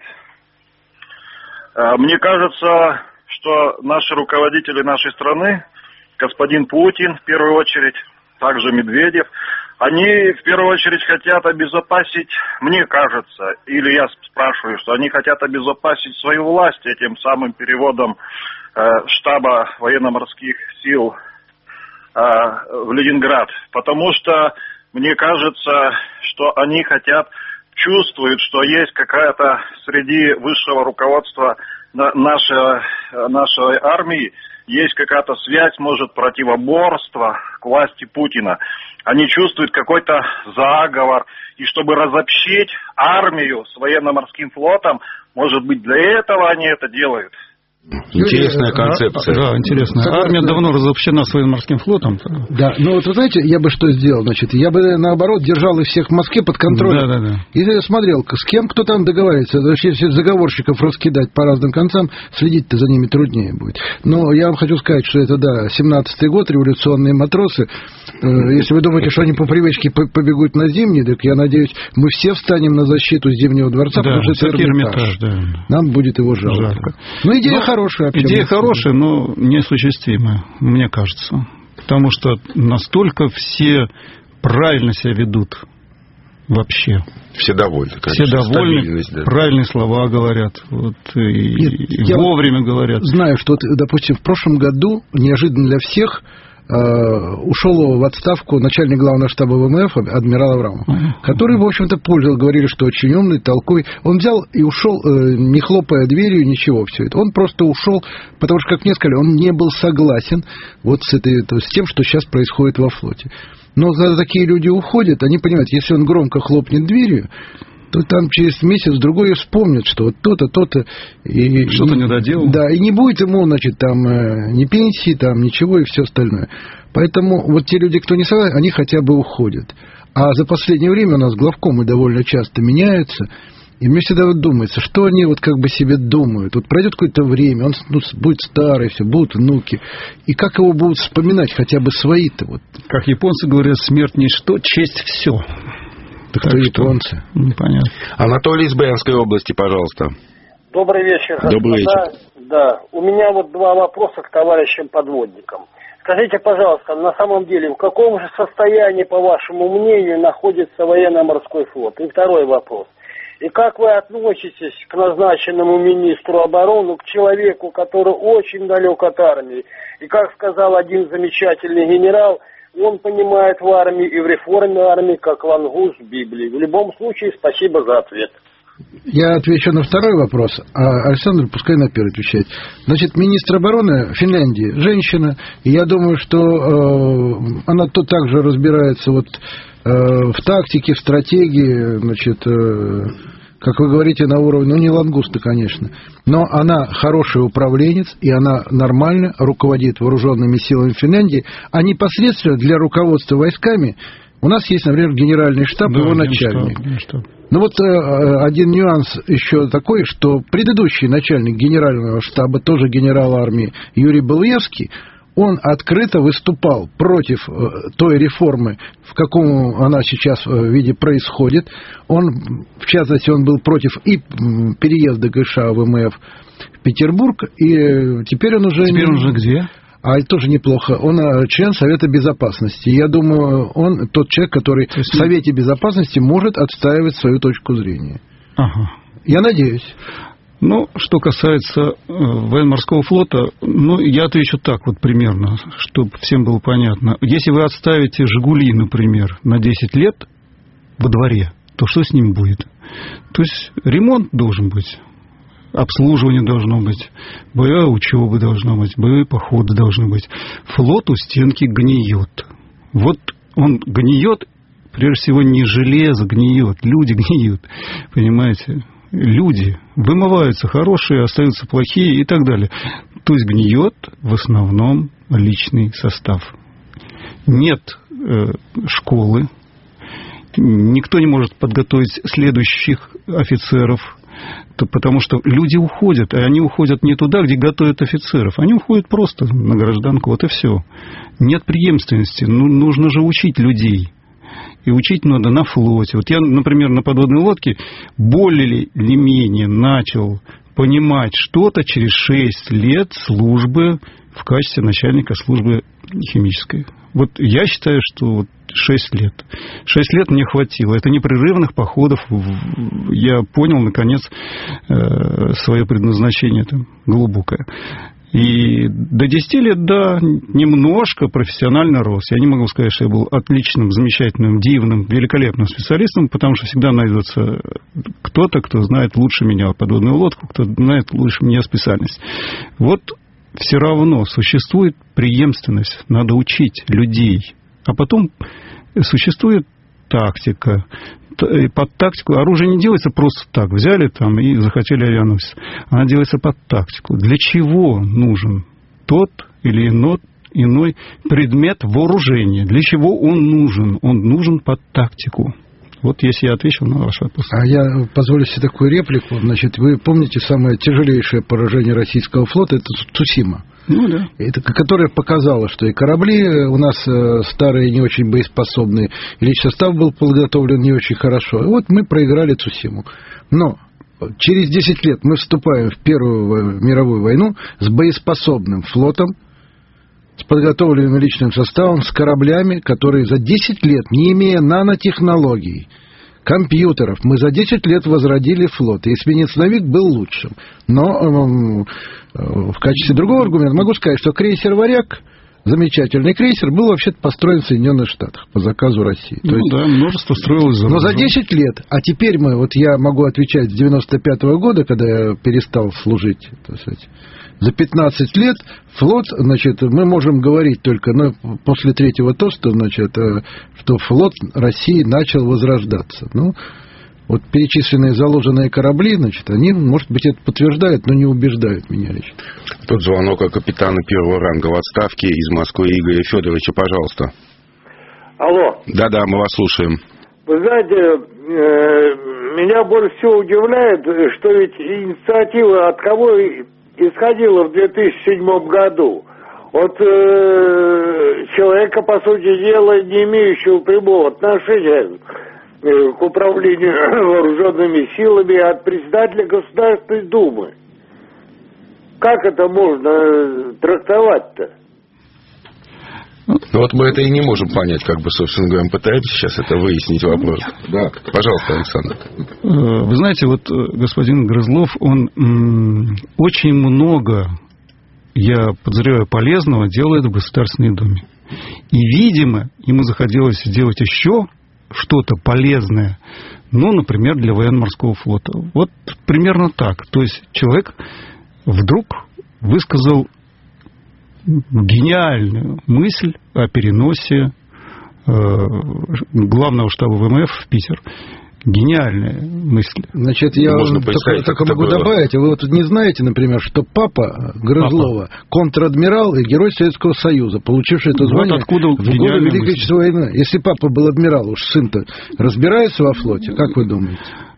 Мне кажется, что наши руководители нашей страны, господин Путин в первую очередь, также Медведев, они в первую очередь хотят обезопасить, мне кажется, или я спрашиваю, что они хотят обезопасить свою власть этим самым переводом штаба военно-морских сил в Ленинград. Потому что мне кажется, что они чувствуют, что есть какая-то среди высшего руководства нашей армии, есть какая-то связь, может, противоборства к власти Путина. Они чувствуют какой-то заговор, и чтобы разобщить армию с военно-морским флотом, может быть, для этого они это делают. Интересная концепция. Да, интересная. Армия давно разобщена с военно-морским флотом. Да, ну вот вы знаете, я бы что сделал, значит, я бы наоборот держал их всех в Москве под контролем. Да. И смотрел, с кем кто там договаривается. Если заговорщиков раскидать по разным концам, следить-то за ними труднее будет. Но я вам хочу сказать, что это, да, 17-й год, революционные матросы. Если вы думаете, что они по привычке побегут на Зимний, так я надеюсь, мы все встанем на защиту Зимнего дворца, потому что это Эрмитаж. Нам будет его жалко. Ну, идея хорошая. Идея хорошая, но неосуществимая, мне кажется. Потому что настолько все правильно себя ведут вообще. Все довольны, Все конечно. довольны, да. Правильные слова говорят. Вот, и вовремя говорят. Знаю, что, допустим, в прошлом году неожиданно для всех ушел в отставку начальник главного штаба ВМФ адмирал Аврамов, который, в общем-то, говорили, что очень умный, толковый. Он взял и ушел, не хлопая дверью, ничего, все это. Он просто ушел, потому что, как мне сказали, он не был согласен вот с тем, что сейчас происходит во флоте. Но когда такие люди уходят, они понимают, если он громко хлопнет дверью, то там через месяц-другой вспомнят, что вот то-то, то-то. И что-то не доделал. Да, и не будет ему, значит, там ни пенсии, там ничего и все остальное. Поэтому вот те люди, кто не согласен, они хотя бы уходят. А за последнее время у нас главкомы довольно часто меняются. И мне всегда вот думается, что они вот как бы себе думают. Вот пройдет какое-то время, он будет старый, все, будут внуки. И как его будут вспоминать хотя бы свои-то вот. Как японцы говорят, смерть ничто, честь все. Так кто японцы? Непонятно. Анатолий из Брянской области, пожалуйста. Добрый вечер. Добрый вечер. Да, у меня вот два вопроса к товарищам-подводникам. Скажите, пожалуйста, на самом деле, в каком же состоянии, по вашему мнению, находится военно-морской флот? И второй вопрос. И как вы относитесь к назначенному министру обороны, к человеку, который очень далек от армии? И как сказал один замечательный генерал, он понимает в армии и в реформе армии, как лангуст в Библии. В любом случае, спасибо за ответ. Я отвечу на второй вопрос, а Александр пускай на первый отвечает. Значит, министр обороны Финляндии женщина, и я думаю, что она то также разбирается вот в тактике, в стратегии, значит, как вы говорите, на уровне, ну, не лангуста, конечно, но она хороший управленец, и она нормально руководит вооруженными силами Финляндии, а непосредственно для руководства войсками у нас есть, например, генеральный штаб, да, его начальник. Ну вот один нюанс еще такой, что предыдущий начальник генерального штаба, тоже генерал армии Юрий Белоевский, он открыто выступал против той реформы, в каком она сейчас виде происходит. Он, в частности, он был против и переезда ГШ ВМФ в Петербург, и теперь он уже... Теперь он уже где? А это тоже неплохо. Он член Совета Безопасности. Я думаю, он тот человек, который в Совете Безопасности может отстаивать свою точку зрения. Ага. Я надеюсь. Ну, что касается военно-морского флота, ну, я отвечу так вот примерно, чтобы всем было понятно. Если вы отставите «Жигули», например, на 10 лет во дворе, то что с ним будет? То есть ремонт должен быть, обслуживание должно быть, боевая учеба должна быть, боевые походы должны быть. Флот у стенки гниет. Вот он гниет, прежде всего, не железо гниет, люди гниют, понимаете? Люди вымываются хорошие, остаются плохие и так далее. То есть гниет в основном личный состав. Нет школы, никто не может подготовить следующих офицеров, потому что люди уходят, и они уходят не туда, где готовят офицеров, они уходят просто на гражданку, вот и все. Нет преемственности, нужно же учить людей. И учить надо на флоте. Вот я, например, на подводной лодке более или менее начал понимать что-то через 6 лет службы в качестве начальника службы химической. Вот я считаю, что 6 лет. 6 лет мне хватило. Это непрерывных походов. Я понял, наконец, свое предназначение там, глубокое. И до 10 лет, да, немножко профессионально рос. Я не могу сказать, что я был отличным, замечательным, дивным, великолепным специалистом, потому что всегда найдется кто-то, кто знает лучше меня подводную лодку, кто знает лучше меня специальность. Вот все равно существует преемственность, надо учить людей. А потом существует тактика. Под тактику оружие не делается просто так. Взяли там и захотели авианосец. Она делается под тактику. Для чего нужен тот или иной предмет вооружения? Для чего он нужен? Он нужен под тактику. Вот если я отвечу на ваш вопрос. А я позволю себе такую реплику. Значит, вы помните самое тяжелейшее поражение российского флота? Это Цусима. Ну да. Это, которое показало, что и корабли у нас старые, не очень боеспособные, и личный состав был подготовлен не очень хорошо. И вот мы проиграли Цусиму. Но через 10 лет мы вступаем в Первую мировую войну с боеспособным флотом, с подготовленным личным составом, с кораблями, которые за 10 лет, не имея нанотехнологий, компьютеров, мы за 10 лет возродили флот. И эсминец «Новик» был лучшим. Но в качестве другого аргумента могу сказать, что крейсер «Варяг», замечательный крейсер, был вообще-то построен в Соединенных Штатах по заказу России. Ну, да, множество строилось за. Но за 10 лет, а теперь мы, вот я могу отвечать с 95-го года, когда я перестал служить, так сказать, за 15 лет флот, значит, мы можем говорить только, после третьего тоста, значит, что флот России начал возрождаться. Ну, вот перечисленные заложенные корабли, значит, они, может быть, это подтверждают, но не убеждают меня лично. Тут звонок от капитана первого ранга в отставке из Москвы Игоря Федоровича, пожалуйста. Алло. Да-да, мы вас слушаем. Вы знаете, меня больше всего удивляет, что ведь инициатива от кого исходила в 2007 году? От человека, по сути дела, не имеющего прямого отношения к управлению вооруженными силами, от председателя Государственной Думы. Как это можно трактовать-то? Вот мы это и не можем понять, как бы, собственно говоря, пытаемся сейчас это выяснить вопрос. Да, пожалуйста, Александр. Вы знаете, вот господин Грызлов, он очень много, я подозреваю, полезного делает в Государственной Думе. И, видимо, ему захотелось сделать еще что-то полезное, ну, например, для военно-морского флота. Вот примерно так. То есть человек вдруг высказал гениальную мысль о переносе главного штаба ВМФ в Питер. Гениальная мысль. Значит, я только могу добавить, вы вот не знаете, например, что папа Грызлова контр-адмирал и герой Советского Союза, получивший это звание в годы Великой Отечественной войны. Если папа был адмирал, уж сын-то разбирается во флоте, как вы думаете?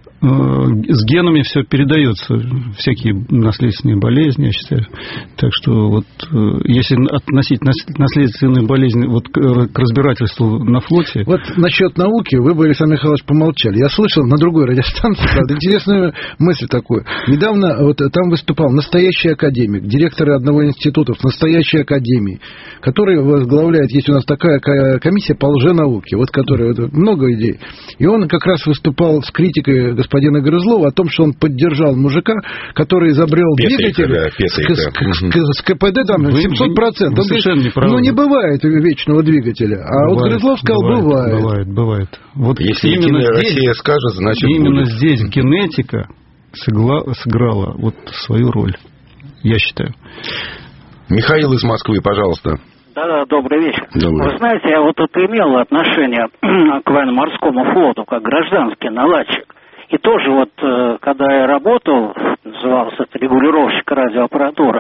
С генами все передается, всякие наследственные болезни, я считаю. Так что вот если относить наследственные болезни вот к разбирательству на флоте... Вот насчет науки вы бы, Александр Михайлович, помолчали. Я слышал на другой радиостанции, правда, интересную мысль такую. Недавно вот там выступал настоящий академик, директор одного института в настоящей академии, который возглавляет, есть у нас такая комиссия по лженауке, вот которая много идей. И он как раз выступал с критикой господина Грызлова о том, что он поддержал мужика, который изобрел двигатель с КПД там 700%. Он говорит, ну не бывает вечного двигателя. А вот Грызлов сказал, бывает. Вот если именно Россия скажет, значит именно будет. Здесь генетика сыграла вот свою роль, я считаю. Михаил из Москвы, пожалуйста. Да, добрый вечер. Добрый. Вы знаете, я вот это имел отношение к военно-морскому флоту, как гражданский наладчик. И тоже вот, когда я работал, назывался это регулировщик радиоаппаратуры,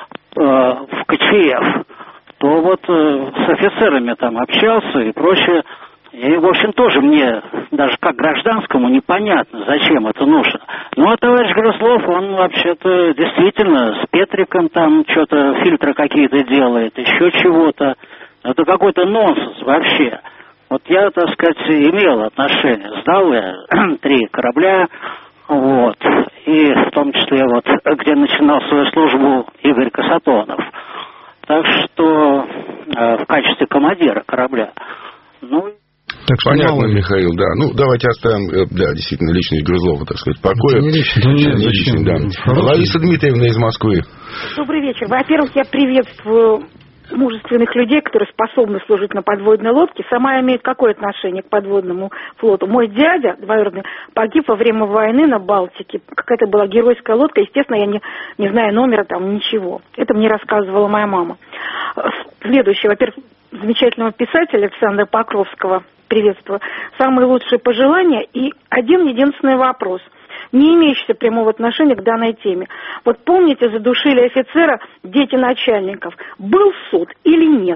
в КЧФ, то вот с офицерами там общался и прочее. И, в общем, тоже мне, даже как гражданскому, непонятно, зачем это нужно. Ну, а товарищ Грызлов, он вообще-то действительно с Петриком там что-то, фильтры какие-то делает, еще чего-то. Это какой-то нонсенс вообще. Вот я, так сказать, имел отношение. Сдал я 3 корабля, вот, и в том числе вот, где начинал свою службу Игорь Касатонов. Так что в качестве командира корабля. Ну, так что понятно, Михаил, да. Ну, давайте оставим, да, действительно, личность Грызлова, так сказать, покоя. Лариса Дмитриевна из Москвы. Добрый вечер. Во-первых, я приветствую мужественных людей, которые способны служить на подводной лодке. Сама имеет какое отношение к подводному флоту? Мой дядя двоюродный погиб во время войны на Балтике. Какая-то была геройская лодка. Естественно, я не знаю номера там, ничего. Это мне рассказывала моя мама. Следующее. Во-первых, замечательного писателя Александра Покровского приветствую. Самые лучшие пожелания и один единственный вопрос, не имеющийся прямого отношения к данной теме. Вот помните, задушили офицера дети начальников. Был суд или нет?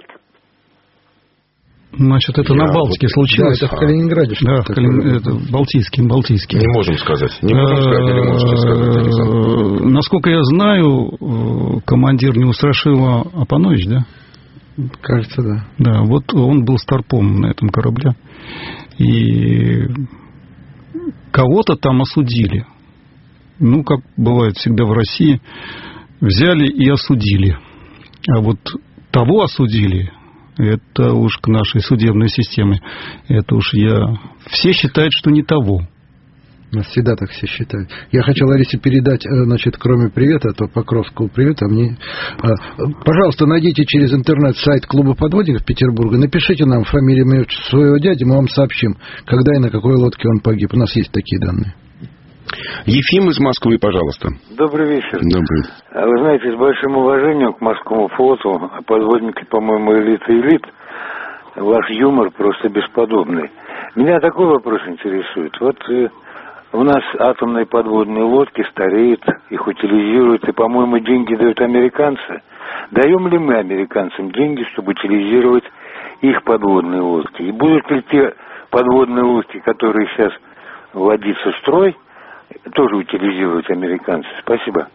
Значит, это на Балтике случилось. Да, это в Калининграде. Да, это Балтийский. Не можем сказать. Не можем сказать, или можете сказать? Насколько я знаю, командир неустрашимого Апанович, да? Кажется, да. Да, вот он был старпомом на этом корабле. И кого-то там осудили. Ну, как бывает всегда в России, взяли и осудили. А вот того осудили, это уж к нашей судебной системе. Это уж все считают, что не того. Всегда так все считают. Я хочу Ларисе передать, значит, кроме привета, то Покровского привета, мне... Пожалуйста, найдите через интернет сайт клуба подводников Петербурга, напишите нам фамилию своего дяди, мы вам сообщим, когда и на какой лодке он погиб. У нас есть такие данные. Ефим из Москвы, пожалуйста. Добрый вечер. Добрый. Вы знаете, с большим уважением к морскому флоту, подводники, по-моему, элит. Ваш юмор просто бесподобный. Меня такой вопрос интересует. Вот... У нас атомные подводные лодки стареют, их утилизируют, и, по-моему, деньги дают американцы. Даем ли мы американцам деньги, чтобы утилизировать их подводные лодки? И будут ли те подводные лодки, которые сейчас вводятся в строй, тоже утилизировать американцы? Спасибо.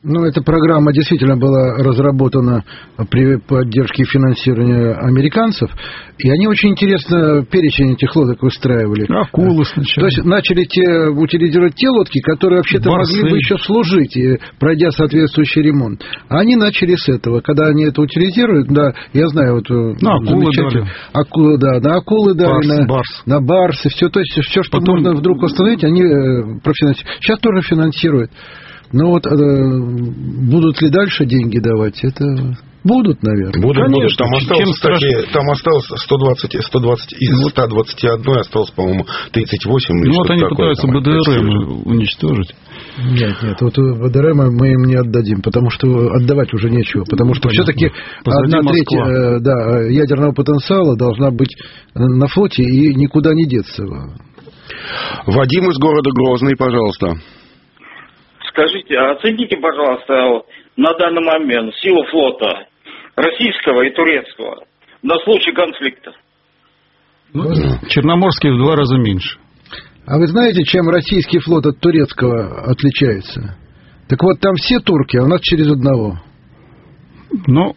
Ну, эта программа действительно была разработана при поддержке и финансировании американцев, и они очень интересно перечень этих лодок выстраивали. Акулы сначала. То есть начали утилизировать те лодки, которые вообще-то могли бы еще служить, пройдя соответствующий ремонт. А они начали с этого. Когда они это утилизируют, да, я знаю, вот акулы дали. Акулы, да, на акулы дали, на барсы, все, то есть все, что можно вдруг восстановить, они профинансируют. Сейчас тоже финансируют. Но вот будут ли дальше деньги давать, это будут, наверное. Будут. Там осталось, кстати, там осталось 120 из 121 осталось, по-моему, 38. Ну вот они пытаются БДРМ уничтожить. Нет, вот БДРМ мы им не отдадим, потому что отдавать уже нечего, потому что все-таки 1/3 ядерного потенциала должна быть на флоте и никуда не деться. Вадим из города Грозный, пожалуйста. Скажите, оцените, пожалуйста, на данный момент силу флота российского и турецкого на случай конфликта. Черноморский в 2 раза меньше. А вы знаете, чем российский флот от турецкого отличается? Так вот, там все турки, а у нас через одного. Ну,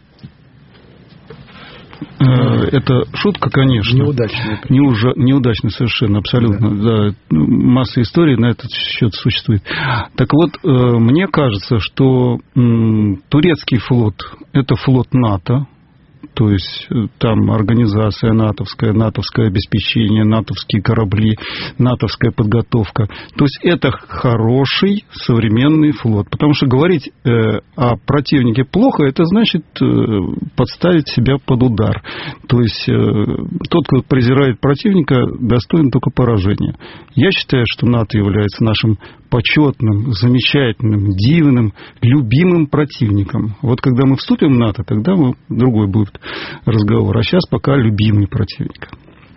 это шутка, конечно. Неудачная совершенно, абсолютно. Да. Масса историй на этот счет существует. Так вот, мне кажется, что турецкий флот – это флот НАТО. То есть там организация натовское обеспечение, натовские корабли, натовская подготовка. То есть это хороший современный флот. Потому что говорить о противнике плохо, это значит подставить себя под удар. То есть тот, кто презирает противника, достоин только поражения. Я считаю, что НАТО является нашим почетным, замечательным, дивным, любимым противником. Вот когда мы вступим в НАТО, тогда другой будет разговор. А сейчас пока любимый противник.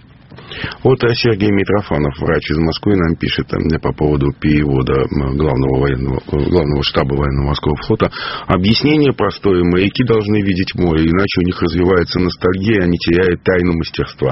Вот Сергей Митрофанов, врач из Москвы, нам пишет по поводу перевода главного штаба военно-морского флота. Объяснение простое. Моряки должны видеть море, иначе у них развивается ностальгия, они теряют тайну мастерства.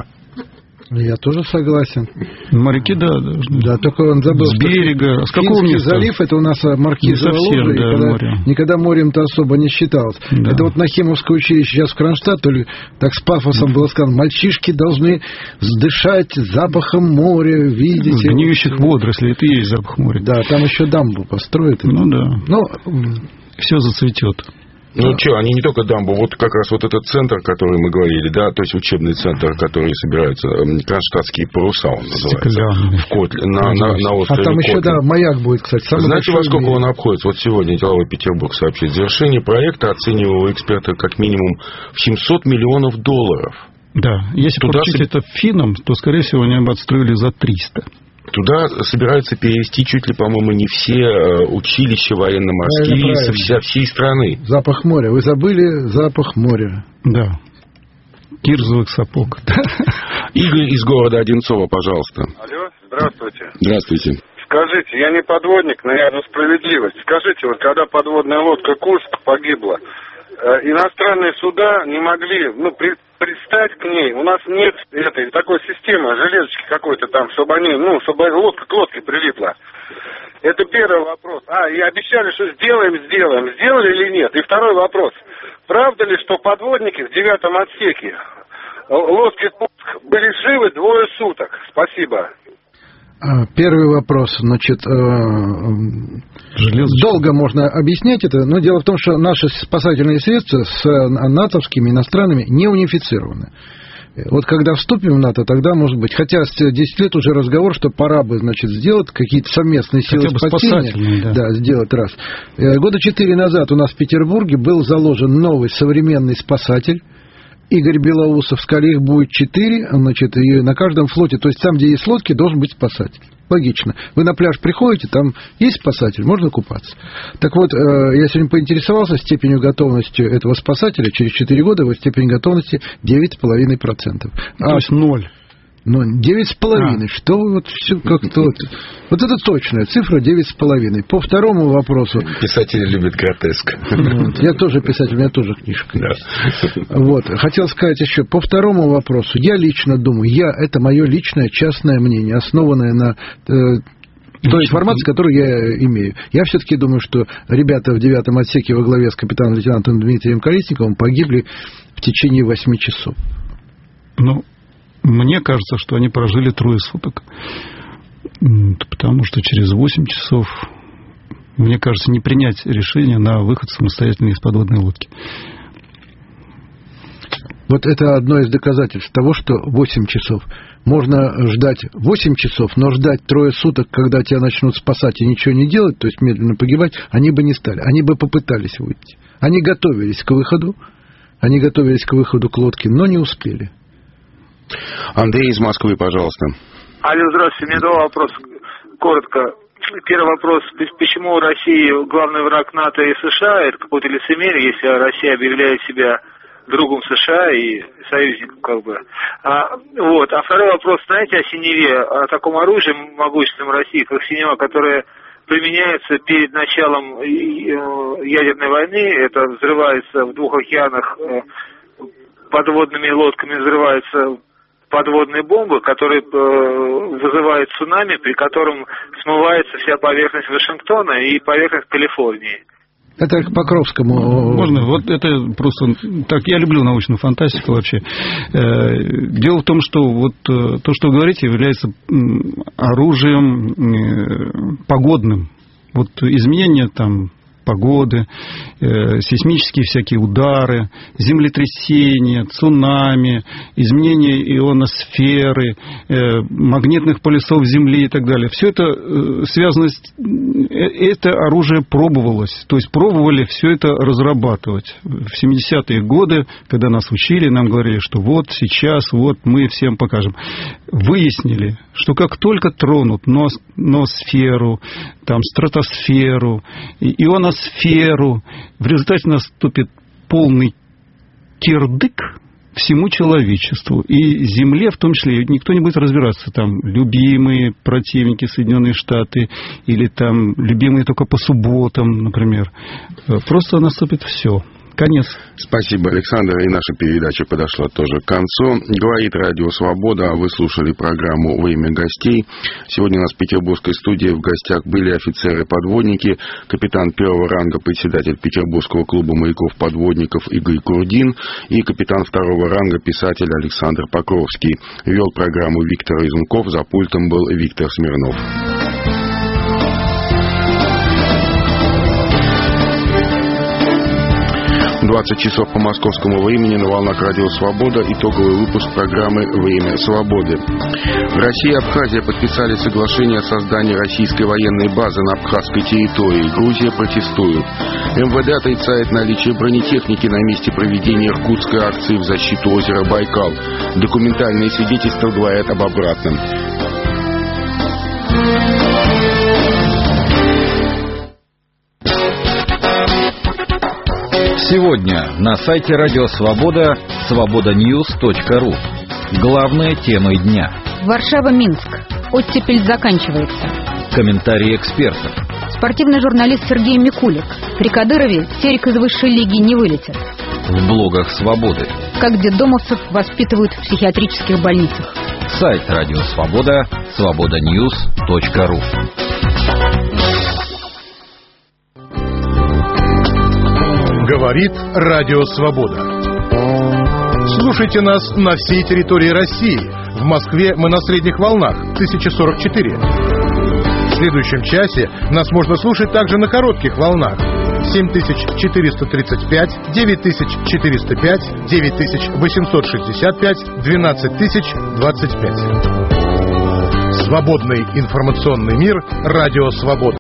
Я тоже согласен. Моряки, да. Да, только он забыл. С берега. С какого места? Залив, это у нас Маркизово лужа, море. Никогда морем-то особо не считалось. Да. Это вот на Химовское училище сейчас в Кронштадте, так с пафосом было сказано, мальчишки должны дышать запахом моря, видеть. Гниющих водорослей, это и есть запах моря. Да, там еще дамбу построят. Ну да. Все зацветет. Ну что, они не только дамбу, вот как раз вот этот центр, который мы говорили, да, то есть учебный центр, который собираются, кронштадтские паруса он называется, в Котле, на острове А там Котле. еще, да, маяк будет, кстати. Знаете, во сколько он обходится? Вот сегодня деловой Петербург сообщит. Завершение проекта оценивал эксперты как минимум в $700 миллионов. Да, если поручить это финнам, то, скорее всего, они бы отстроили за 300. Туда собираются перевести чуть ли, по-моему, не все училища военно-морские со всей страны. Запах моря. Вы забыли запах моря. Да. Кирзовых сапог. Игорь из города Одинцово, пожалуйста. Алло, здравствуйте. Здравствуйте. Скажите, я не подводник, но я за справедливость. Скажите, вот когда подводная лодка «Курск» погибла, иностранные суда не могли, пристать к ней. У нас нет такой системы, железочки какой-то там, чтобы лодка к лодке прилипла. Это первый вопрос. И обещали, что сделаем. Сделали или нет? И второй вопрос. Правда ли, что подводники в 9-м отсеке лодки «Курск» были живы 2 суток? Спасибо. Первый вопрос, долго можно объяснять это, но дело в том, что наши спасательные средства с натовскими, иностранными не унифицированы. Вот когда вступим в НАТО, тогда может быть. Хотя с 10 лет уже разговор, что пора бы, сделать какие-то совместные силы спасения. Да, сделать раз. Года 4 назад у нас в Петербурге был заложен новый современный спасатель. Игорь Белоусов, сказали, их будет 4, и на каждом флоте, то есть там, где есть лодки, должен быть спасатель. Логично. Вы на пляж приходите, там есть спасатель, можно купаться. Так вот, я сегодня поинтересовался степенью готовности этого спасателя. Через 4 года его степень готовности 9,5%. То есть 0. 9,5. Что вы все как-то... Вот это точная цифра 9,5. По второму вопросу... Писатели любят гротеск. Я тоже писатель, у меня тоже книжка есть. Хотел сказать еще, по второму вопросу. Я лично думаю, это мое личное частное мнение, основанное на той информации, которую я имею. Я все-таки думаю, что ребята в 9-м отсеке во главе с капитаном-лейтенантом Дмитрием Колесниковым погибли в течение 8 часов. Ну, мне кажется, что они прожили трое суток. Потому что через 8 часов, мне кажется, не принять решение на выход самостоятельно из подводной лодки. Вот это одно из доказательств того, что 8 часов. Можно ждать 8 часов, но ждать 3 суток, когда тебя начнут спасать и ничего не делать, то есть медленно погибать, они бы не стали. Они бы попытались выйти. Они готовились к выходу к лодке, но не успели. Андрей из Москвы, пожалуйста. Алло, здравствуйте. У меня два вопроса. Коротко. Первый вопрос. Почему Россия главный враг НАТО и США? Это какое-то лицемерие, если Россия объявляет себя другом США и союзником, как бы. А второй вопрос. Знаете о синеве, о таком оружии могущественном России, как синева, которое применяется перед началом ядерной войны? Это взрывается в 2 океанах подводными лодками, взрываются подводные бомбы, которые вызывают цунами, при котором смывается вся поверхность Вашингтона и поверхность Калифорнии. Это к Покровскому. Можно? Вот это просто так. Я люблю научную фантастику вообще. Дело в том, что вот то, что вы говорите, является оружием погодным. Вот изменения там погоды, сейсмические всякие удары, землетрясения, цунами, изменения ионосферы, магнитных полюсов Земли и так далее. Все это связано с... Это оружие пробовалось. То есть пробовали все это разрабатывать. В 70-е годы, когда нас учили, нам говорили, что вот сейчас, вот мы всем покажем. Выяснили, что как только тронут ноосферу, там, стратосферу, ионосферу, в результате наступит полный кирдык всему человечеству. И Земле в том числе. Никто не будет разбираться. Там любимые противники Соединенные Штаты или там любимые только по субботам, например. Просто наступит все. Конец. Спасибо, Александр. И наша передача подошла тоже к концу. Говорит Радио Свобода. Вы слушали программу «Во имя гостей». Сегодня у нас в петербургской студии в гостях были офицеры-подводники, капитан первого ранга, председатель Петербургского клуба моряков-подводников Игорь Курдин и капитан второго ранга, писатель Александр Покровский. Вел программу Виктор Изунков. За пультом был Виктор Смирнов. 20 часов по московскому времени на волнах Радио Свобода. Итоговый выпуск программы «Время свободы». Россия и Абхазия подписали соглашение о создании российской военной базы на абхазской территории. Грузия протестует. МВД отрицает наличие бронетехники на месте проведения иркутской акции в защиту озера Байкал. Документальные свидетельства говорят об обратном. Сегодня на сайте Радио Свобода свободаньюс.ру. Главные темы дня. Варшава-Минск. Оттепель заканчивается. Комментарии экспертов. Спортивный журналист Сергей Микулик. При Кадырове Терек из высшей лиги не вылетит. В блогах Свободы. Как детдомовцев воспитывают в психиатрических больницах. Сайт Радио Свобода свободаньюс.ру. Говорит Радио Свобода. Слушайте нас на всей территории России. В Москве мы на средних волнах 1044. В следующем часе нас можно слушать также на коротких волнах 7435, 9405, 9865, 12025. Свободный информационный мир. Радио Свобода.